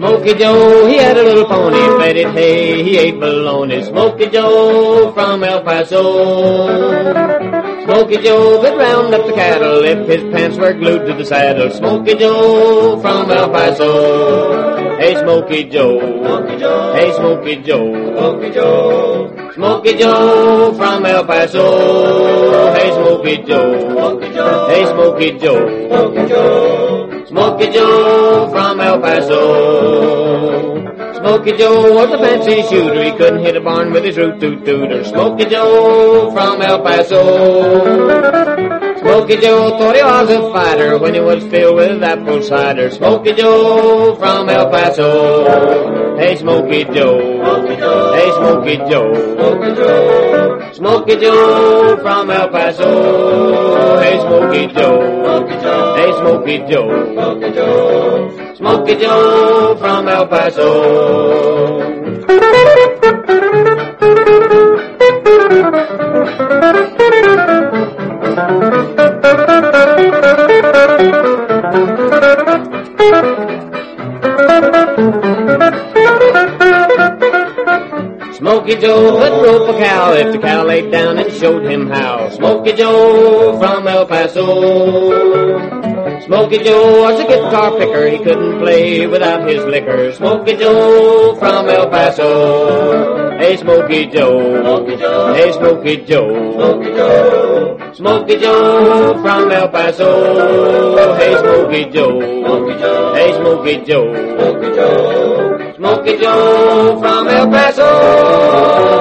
Smokey Joe, he had a little pony, fed it hay, he ate bologna. Smokey Joe from El Paso. Smokey Joe could round up the cattle if his pants were glued to the saddle. Smokey Joe from El Paso. Hey, Smokey Joe. Smokey Joe. Hey, Smokey Joe. Smokey Joe. Smokey Joe from El Paso. Hey, Smokey Joe. Smokey Joe. Hey, Smokey Joe. Smokey Joe. Smokey Joe from El Paso. Smokey Joe was a fancy shooter. He couldn't hit a barn with his root-toot-tooter. Smokey Joe from El Paso. Smokey Joe thought he was a fighter when he was filled with apple cider. Smokey Joe from El Paso. Hey, Smokey Joe. Smokey Joe. Hey, Smokey Joe. Smokey Joe. Smokey Joe from El Paso. Hey, Smokey Joe. Smokey Joe. Hey, Smokey Joe. Smokey Joe. Smokey Joe from El Paso. Smokey Joe would rope a cow if the cow laid down and showed him how. Smokey Joe from El Paso. Smokey Joe was a guitar picker, he couldn't play without his liquor. Smokey Joe from El Paso. Hey, Smokey Joe. Smokey Joe. Hey, Smokey Joe. Smokey Joe. Smokey Joe from El Paso. Hey, Smokey Joe. Smokey Joe. Hey, Smokey Joe. Smokey Joe. Smokey Joe from El Paso.